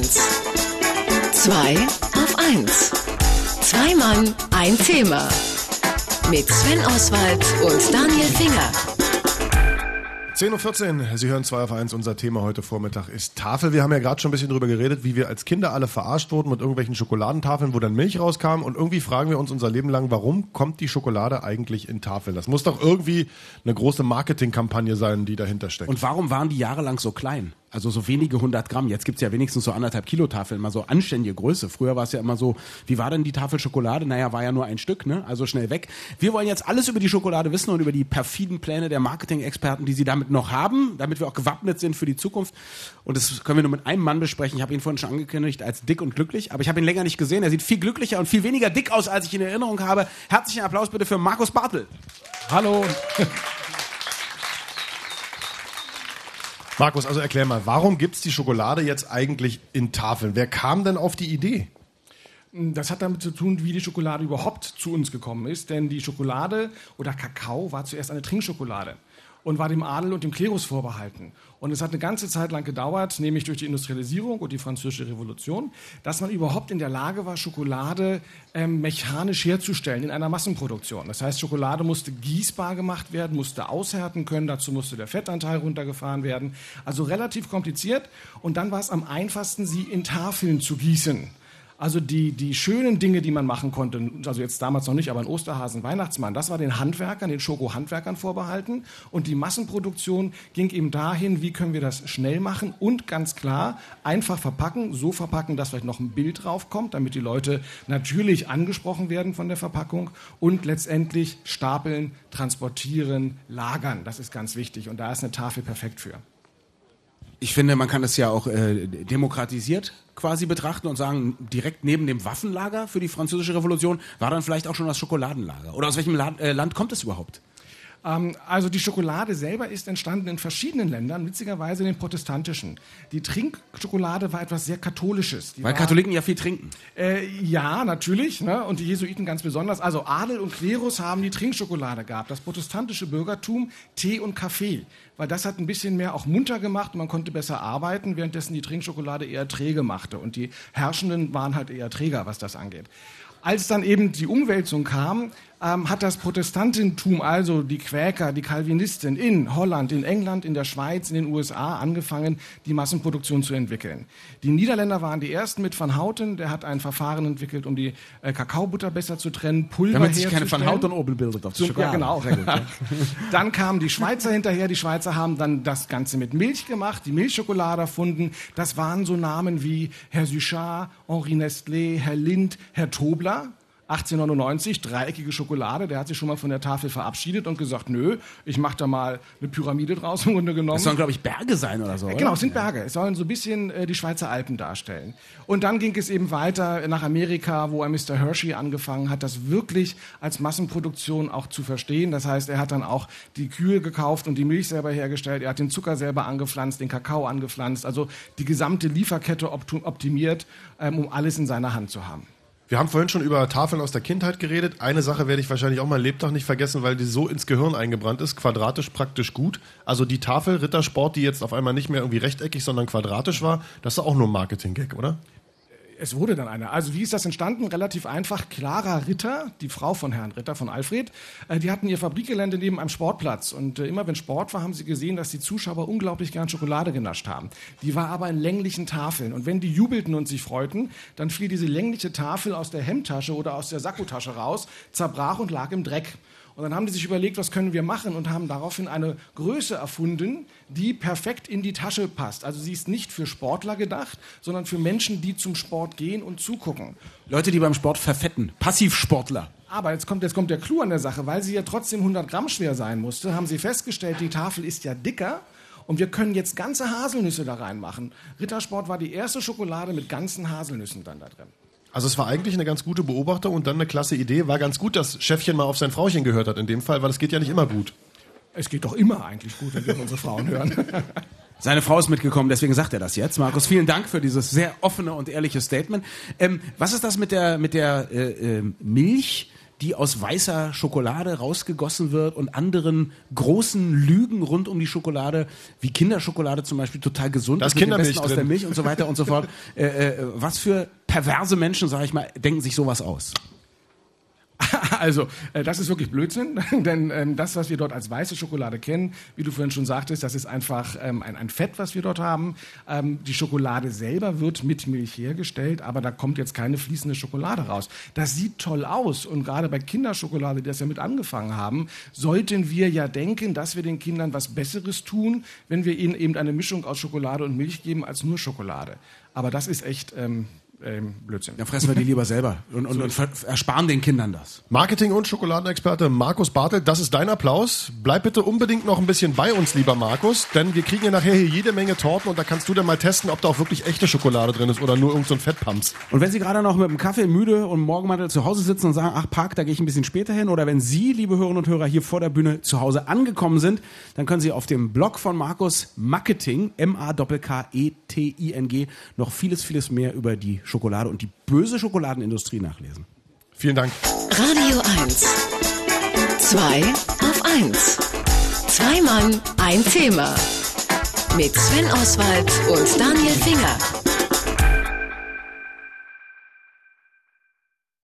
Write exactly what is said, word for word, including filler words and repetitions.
eins. Zwei auf eins. Zwei Mann, ein Thema. Mit Sven Oswald und Daniel Finger. zehn Uhr vierzehn, Sie hören zwei auf eins. Unser Thema heute Vormittag ist Tafel. Wir haben ja gerade schon ein bisschen drüber geredet, wie wir als Kinder alle verarscht wurden mit irgendwelchen Schokoladentafeln, wo dann Milch rauskam. Und irgendwie fragen wir uns unser Leben lang, warum kommt die Schokolade eigentlich in Tafeln? Das muss doch irgendwie eine große Marketingkampagne sein, die dahinter steckt. Und warum waren die jahrelang so klein? Also so wenige hundert Gramm. Jetzt gibt's ja wenigstens so anderthalb Kilo Tafeln, mal so anständige Größe. Früher war es ja immer so, wie war denn die Tafel Schokolade? Naja, war ja nur ein Stück, ne? Also schnell weg. Wir wollen jetzt alles über die Schokolade wissen und über die perfiden Pläne der Marketing-Experten, die sie damit noch haben, damit wir auch gewappnet sind für die Zukunft. Und das können wir nur mit einem Mann besprechen. Ich habe ihn vorhin schon angekündigt als dick und glücklich, aber ich habe ihn länger nicht gesehen. Er sieht viel glücklicher und viel weniger dick aus, als ich in Erinnerung habe. Herzlichen Applaus bitte für Markus Bartel. Hallo. Markus, also erklär mal, warum gibt's die Schokolade jetzt eigentlich in Tafeln? Wer kam denn auf die Idee? Das hat damit zu tun, wie die Schokolade überhaupt zu uns gekommen ist. Denn die Schokolade oder Kakao war zuerst eine Trinkschokolade und war dem Adel und dem Klerus vorbehalten. Und es hat eine ganze Zeit lang gedauert, nämlich durch die Industrialisierung und die Französische Revolution, dass man überhaupt in der Lage war, Schokolade ähm, mechanisch herzustellen in einer Massenproduktion. Das heißt, Schokolade musste gießbar gemacht werden, musste aushärten können, dazu musste der Fettanteil runtergefahren werden. Also relativ kompliziert. Und dann war es am einfachsten, sie in Tafeln zu gießen. Also die, die schönen Dinge, die man machen konnte, also jetzt damals noch nicht, aber ein Osterhasen, Weihnachtsmann, das war den Handwerkern, den Schoko-Handwerkern vorbehalten. Und die Massenproduktion ging eben dahin, wie können wir das schnell machen und ganz klar einfach verpacken, so verpacken, dass vielleicht noch ein Bild draufkommt, damit die Leute natürlich angesprochen werden von der Verpackung und letztendlich stapeln, transportieren, lagern. Das ist ganz wichtig und da ist eine Tafel perfekt für. Ich finde, man kann das ja auch äh, demokratisiert quasi betrachten und sagen, direkt neben dem Waffenlager für die Französische Revolution war dann vielleicht auch schon das Schokoladenlager. Oder aus welchem La- äh, Land kommt es überhaupt? Ähm, also die Schokolade selber ist entstanden in verschiedenen Ländern, witzigerweise in den protestantischen. Die Trinkschokolade war etwas sehr Katholisches. Die Weil war, Katholiken ja viel trinken. Äh, ja, natürlich, ne? Und die Jesuiten ganz besonders. Also Adel und Klerus haben die Trinkschokolade gehabt. Das protestantische Bürgertum Tee und Kaffee. Weil das hat ein bisschen mehr auch munter gemacht und man konnte besser arbeiten, währenddessen die Trinkschokolade eher träge machte. Und die Herrschenden waren halt eher träger, was das angeht. Als dann eben die Umwälzung kam, ähm, hat das Protestantentum, also die Quäker, die Calvinisten in Holland, in England, in der Schweiz, in den U S A angefangen, die Massenproduktion zu entwickeln. Die Niederländer waren die ersten mit Van Houten, der hat ein Verfahren entwickelt, um die äh, Kakaobutter besser zu trennen, Pulver Damit sich herzustellen. keine Van Houten-Obel bildet auf der So, Schokolade. ja, genau. Sehr gut, ja. Dann kamen die Schweizer hinterher. Die Schweizer haben dann das Ganze mit Milch gemacht, die Milchschokolade erfunden. Das waren so Namen wie Herr Suchard, Henri Nestlé, Herr Lindt, Herr Tobler. achtzehnhundertneunundneunzig, dreieckige Schokolade, der hat sich schon mal von der Tafel verabschiedet und gesagt, nö, ich mache da mal eine Pyramide draus im Grunde genommen. Das sollen, glaube ich, Berge sein oder so, äh, oder? Genau, es sind Berge. Es sollen so ein bisschen äh, die Schweizer Alpen darstellen. Und dann ging es eben weiter nach Amerika, wo er Mister Hershey angefangen hat, das wirklich als Massenproduktion auch zu verstehen. Das heißt, er hat dann auch die Kühe gekauft und die Milch selber hergestellt. Er hat den Zucker selber angepflanzt, den Kakao angepflanzt. Also die gesamte Lieferkette optimiert, ähm, um alles in seiner Hand zu haben. Wir haben vorhin schon über Tafeln aus der Kindheit geredet. Eine Sache werde ich wahrscheinlich auch mein Lebtag nicht vergessen, weil die so ins Gehirn eingebrannt ist. Quadratisch praktisch gut. Also die Tafel Rittersport, die jetzt auf einmal nicht mehr irgendwie rechteckig, sondern quadratisch war, das ist auch nur ein Marketing-Gag, oder? Es wurde dann eine. Also wie ist das entstanden? Relativ einfach. Clara Ritter, die Frau von Herrn Ritter, von Alfred, äh, die hatten ihr Fabrikgelände neben einem Sportplatz. Und äh, immer wenn Sport war, haben sie gesehen, dass die Zuschauer unglaublich gern Schokolade genascht haben. Die war aber in länglichen Tafeln. Und wenn die jubelten und sich freuten, dann fiel diese längliche Tafel aus der Hemdtasche oder aus der Sakkotasche raus, zerbrach und lag im Dreck. Und dann haben die sich überlegt, was können wir machen und haben daraufhin eine Größe erfunden, die perfekt in die Tasche passt. Also sie ist nicht für Sportler gedacht, sondern für Menschen, die zum Sport gehen und zugucken. Leute, die beim Sport verfetten. Passivsportler. Aber jetzt kommt, jetzt kommt der Clou an der Sache. Weil sie ja trotzdem hundert Gramm schwer sein musste, haben sie festgestellt, die Tafel ist ja dicker. Und wir können jetzt ganze Haselnüsse da reinmachen. Rittersport war die erste Schokolade mit ganzen Haselnüssen dann da drin. Also es war eigentlich eine ganz gute Beobachtung und dann eine klasse Idee. War ganz gut, dass Chefchen mal auf sein Frauchen gehört hat in dem Fall, weil es geht ja nicht immer gut. Es geht doch immer eigentlich gut, wenn wir auf unsere Frauen hören. Seine Frau ist mitgekommen, deswegen sagt er das jetzt. Markus, vielen Dank für dieses sehr offene und ehrliche Statement. Ähm, was ist das mit der, mit der äh, äh, Milch, die aus weißer Schokolade rausgegossen wird und anderen großen Lügen rund um die Schokolade, wie Kinderschokolade zum Beispiel total gesund da ist, ist mit dem Kindermilch Besten aus drin. der Milch und so weiter und so fort. Äh, äh, was für perverse Menschen, sage ich mal, denken sich sowas aus? Also, äh, das ist wirklich Blödsinn, denn ähm, das, was wir dort als weiße Schokolade kennen, wie du vorhin schon sagtest, das ist einfach ähm, ein, ein Fett, was wir dort haben. Ähm, die Schokolade selber wird mit Milch hergestellt, aber da kommt jetzt keine fließende Schokolade raus. Das sieht toll aus und gerade bei Kinderschokolade, die das ja mit angefangen haben, sollten wir ja denken, dass wir den Kindern was Besseres tun, wenn wir ihnen eben eine Mischung aus Schokolade und Milch geben als nur Schokolade. Aber das ist echt... Ähm, Ähm, Blödsinn. Dann fressen wir die lieber selber und, und, und ersparen den Kindern das. Marketing- und Schokoladenexperte Markus Bartelt, das ist dein Applaus. Bleib bitte unbedingt noch ein bisschen bei uns, lieber Markus, denn wir kriegen ja nachher hier jede Menge Torten und da kannst du dann mal testen, ob da auch wirklich echte Schokolade drin ist oder nur irgend so ein Fettpumps. Und wenn Sie gerade noch mit dem Kaffee müde und Morgenmantel zu Hause sitzen und sagen, ach Park, da gehe ich ein bisschen später hin, oder wenn Sie, liebe Hörerinnen und Hörer, hier vor der Bühne zu Hause angekommen sind, dann können Sie auf dem Blog von Markus Marketing, M A K K E T I N G, noch vieles, vieles mehr über die Schokolade und die böse Schokoladenindustrie nachlesen. Vielen Dank. Radio eins. Zwei auf eins. Zwei Mann, ein Thema. Mit Sven Oswald und Daniel Finger.